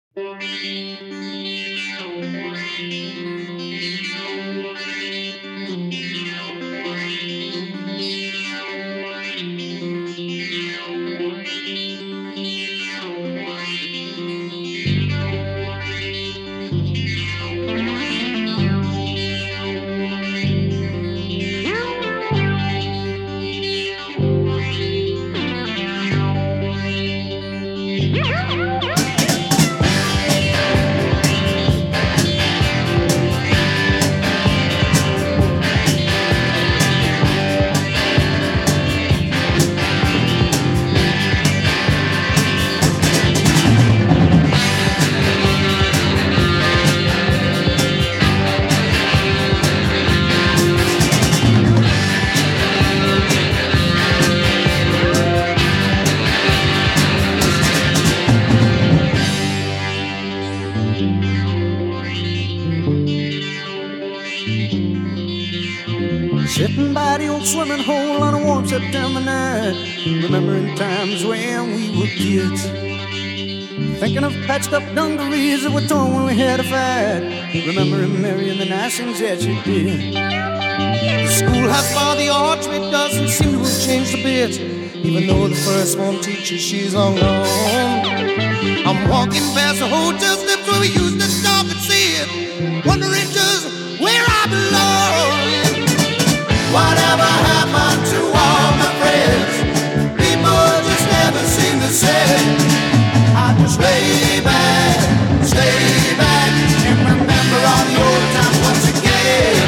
Sitting by the old swimming hole on a warm September night, remembering times when we were kids, thinking of patched up dungarees that were torn when we had a fight, remembering Mary and the nice things that she did. The schoolhouse by the archway doesn't seem to have changed a bit, even though the first one teaches she's long gone. I'm walking past the hotel steps where we used to stop and see it, wondering just where I belong. Whatever happened to all my friends? People just never seem the same. I just lay back, and remember all the old times once again.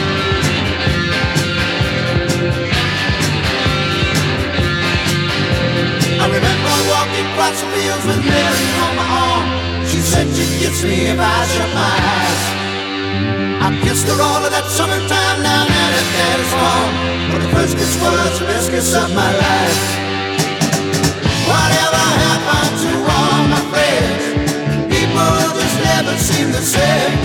I remember walking across the fields with Mary on my arm. She said she'd kiss me if I shut my eyes. I kissed her all of that summertime down at her daddy's farm, but the first kiss was the best kiss of my life. Whatever happened to all my friends? People just never seem the same.